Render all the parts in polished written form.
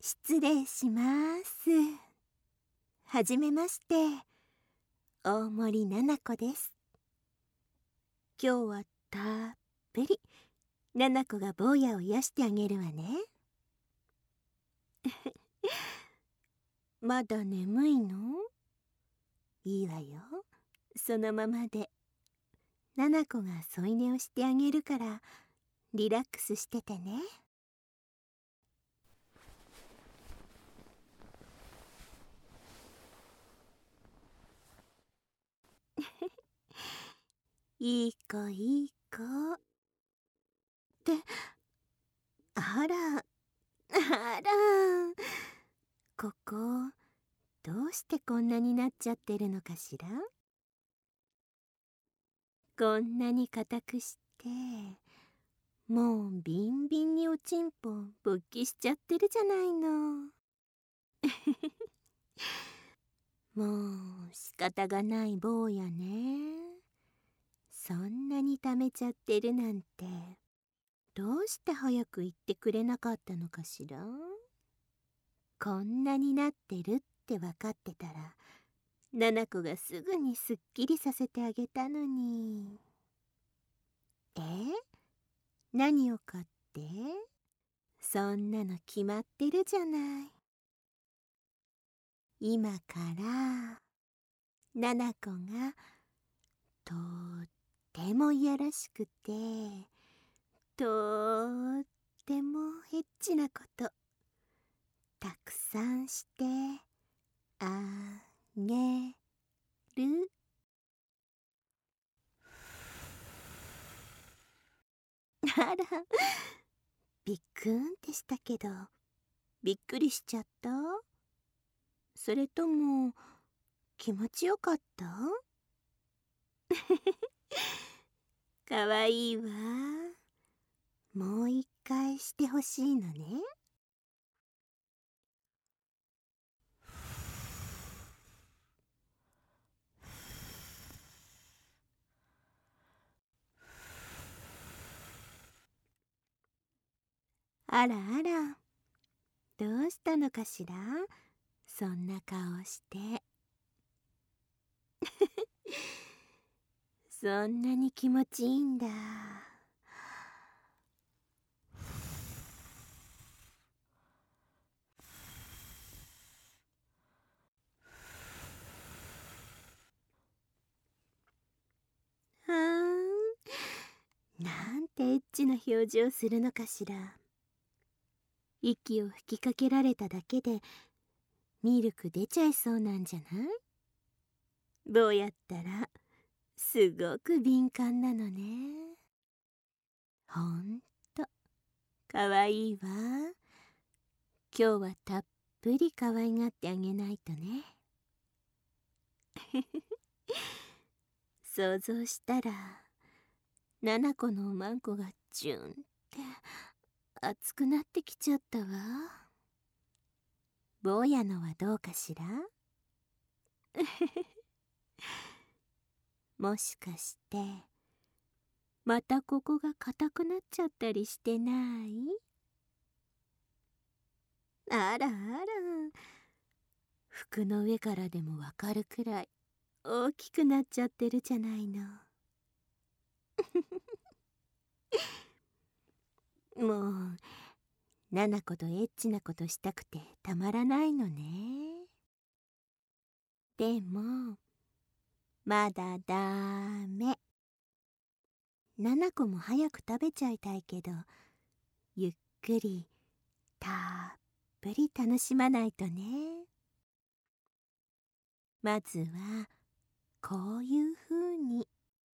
失礼します。はじめまして、大森奈々子です。今日はたっぷり奈々子が坊やを癒してあげるわね。まだ眠いの？いいわよ。そのままで。奈々子が添い寝をしてあげるからリラックスしててね。いい子いい子って、あらあら、ここどうしてこんなになっちゃってるのかしら。こんなに硬くしてもうビンビンにおちんぽ勃起しちゃってるじゃないの。もう仕方がない坊やね。そんなに溜めちゃってるなんてどうして早く言ってくれなかったのかしら。こんなになってるって分かってたら奈々子がすぐにすっきりさせてあげたのに。何をかって？そんなの決まってるじゃない。今から奈々子がとってもいやらしくてとってもエッチなことたくさんしてあげる。あら、びっくんってしたけどびっくりしちゃった？それとも気持ちよかった？かわいいわ。もう一回してほしいのね。あらあら、どうしたのかしら、そんな顔して。そんなに気持ちいいんだ。なんてエッチな表情するのかしら。息を吹きかけられただけでミルク出ちゃいそうなんじゃない？どうやったらすごく敏感なのね。ほんとかわいいわ。今日はたっぷりかわいがってあげないとね。想像したら7個のおまんこがジュンって熱くなってきちゃったわ。坊やのはどうかしら。もしかしてまたここが硬くなっちゃったりしてない？あらあら、服の上からでもわかるくらい大きくなっちゃってるじゃないの。もうナナコとエッチなことしたくてたまらないのね。でもまだダメ。ナナコも早く食べちゃいたいけどゆっくりたっぷり楽しまないとね。まずはこういうふうに。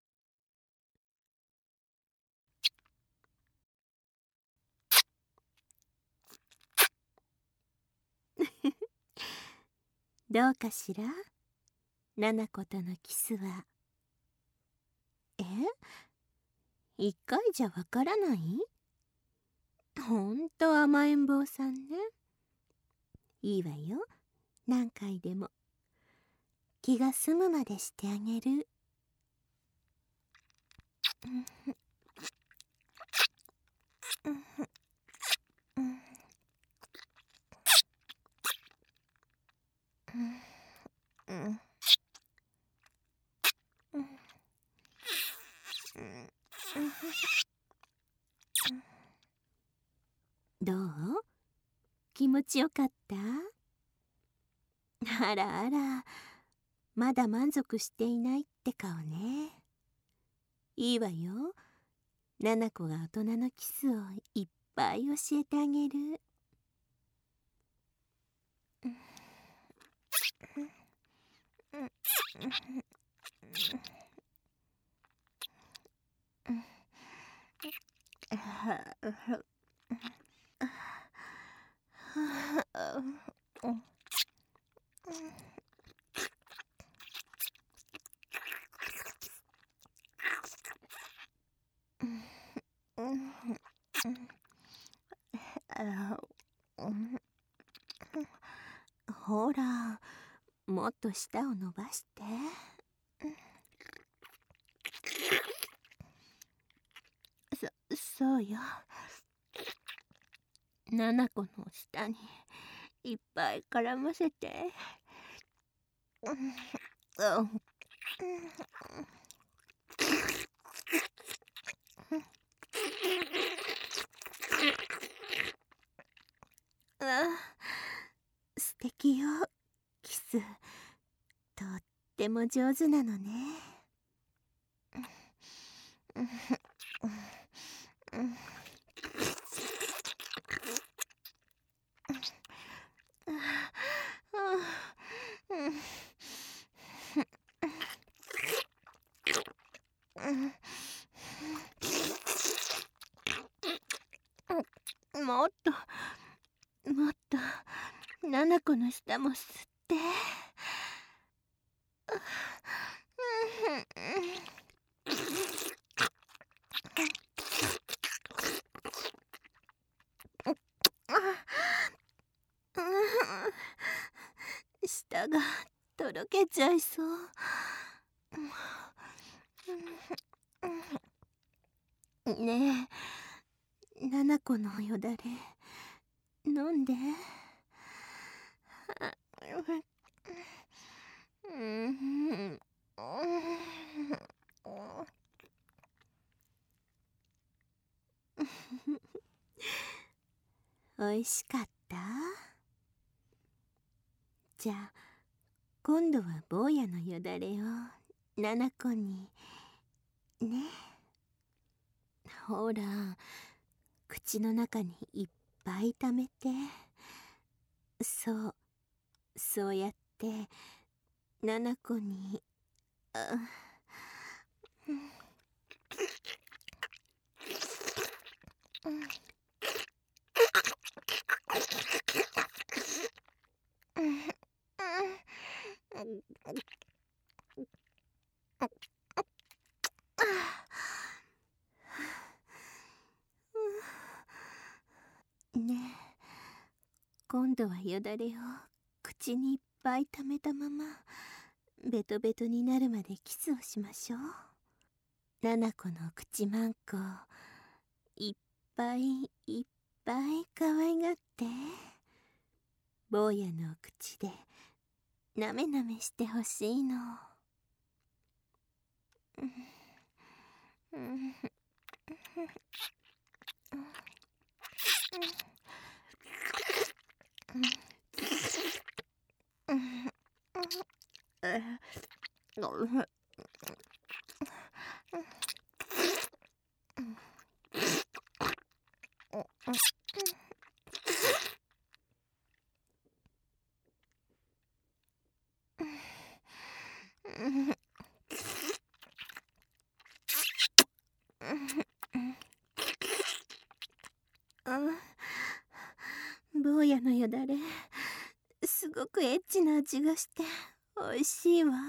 どうかしら、ナナコとのキスは。一回じゃわからない？ほんと甘えん坊さんね。いいわよ、何回でも。気が済むまでしてあげる。 どう？気持ちよかった？あらあら、まだ満足していないって顔ね。いいわよ。ナナコが大人のキスをいっぱい教えてあげる。ほら、もっと舌を伸ばして。そうよ。ナナコの舌にいっぱい絡ませて。素敵よ、キス。とっても上手なのね。もっともっとナナコの舌も吸って。舌がとろけちゃいそう。ねえ、ナナコのよだれ飲んで。おいしかった？じゃあ今度は坊やのよだれをナナコにね。ほら、口の中にいっぱい溜めて。そうやってナナコに。ねえ、今度はよだれを口にいっぱい溜めたままベトベトになるまでキスをしましょう。ナナコの口マンコいっぱいいっぱい可愛がって、坊やの口でなめなめしてほしいの。坊やのよだれすごくエッチな味がしておいしいわ。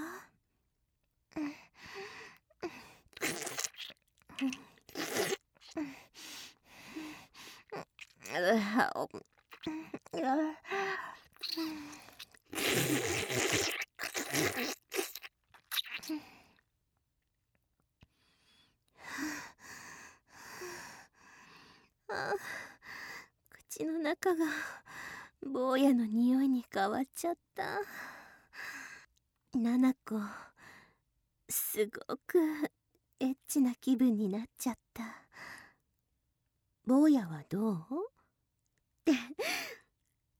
口の中が坊やの匂いに変わっちゃった。ナナコ、すごくエッチな気分になっちゃった。坊やはどう？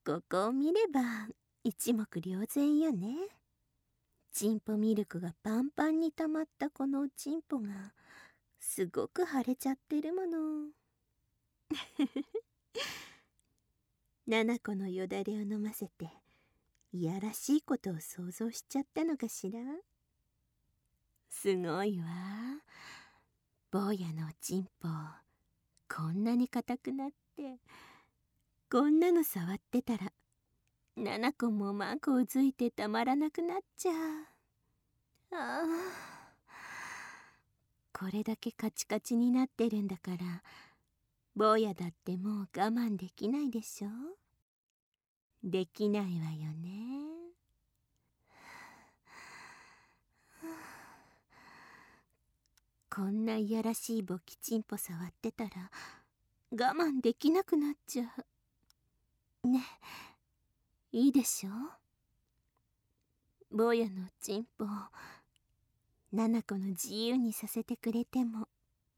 ここを見れば一目瞭然よね。チンポミルクがパンパンに溜まったこのおちんぽがすごく腫れちゃってるもの。7個のよだれを飲ませていやらしいことを想像しちゃったのかしら。すごいわ。坊やのおちんぽこんなに硬くなって、こんなの触ってたら7個もマンコをついてたまらなくなっちゃう。ああ、これだけカチカチになってるんだから坊やだってもう我慢できないでしょ。できないわよね。こんないやらしいボキチンポ触ってたら我慢できなくなっちゃう。ね、いいでしょ。坊やのチンポ7個の自由にさせてくれても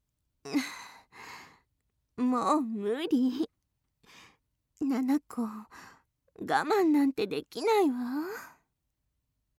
もう無理。7個我慢なんてできないわ。